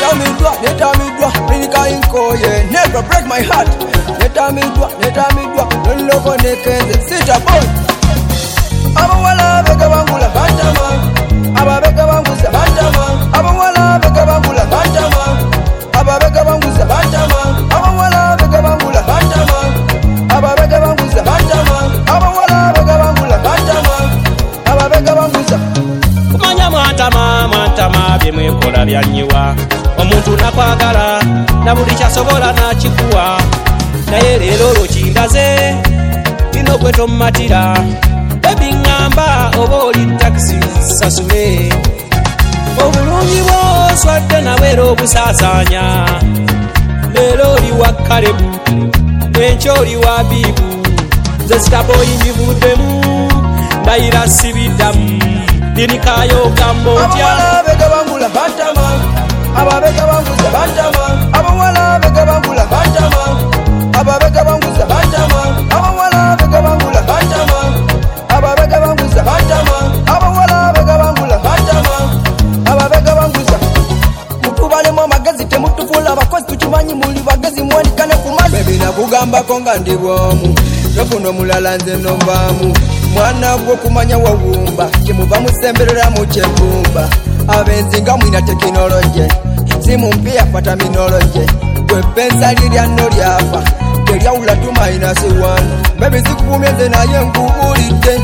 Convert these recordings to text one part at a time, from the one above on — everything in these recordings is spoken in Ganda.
netamidwa Minika inkoye never break my heart netamidwa Nloko nekenze sita boy Abawala beka bangula bantama Ababeka banguza bantama Abawala beka bangula bantama Ababeka banguza bantama Abawala beka bangula bantama Ababeka banguza bantama Abawala beka bangula bantama Ababeka banguza Kumanya mwantama byemwekola byanyiwa omuntu nakwagala na buli kyasobola nakikuwa naye leero lokingaze lino gwe tomatira ebiŋŋamba oba oli takisi sasule obulungi bw'oswadde nabeera obusaasaanya leero oli wa Kalebu enkya oli wa Biibu nze sitaboyi mbivuddemu ndayira sibiddamu dinikayo gambo ntya abawala beka bangula bantama ababeka banguza bantama abawala beka bangula bantama ababeka banguza bantama abawala beka bangula bantama ababeka banguza bantama abawala beka bangula bantama ababeka banguza mutubalemu amagezi temutufula abakozi tukimanyi muli bagezi mwanikane ku mazzi bebi nakugambako nga ndi bwomu tofuna omulala nze novaamu mwana gwo kumanya wawumba kimuva musemberera mu kyevumba abenzi nga mwina tekinoloje simu mpya fata minoloje gwe pensa liryanno lyafa teryawula tumayina siwanu bebi zikuvumye nze naye nkubulidde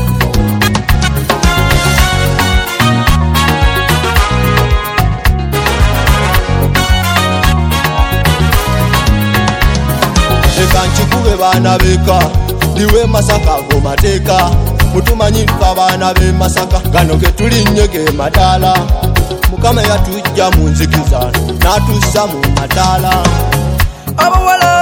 leka nkikube baana beka ndiwe Masaka go mateeka mutumanyi tufa baana be Masaka gano ke tulinnye ge mataala Mukama yatujja mu nzikiza n'atussa mu mataala abawala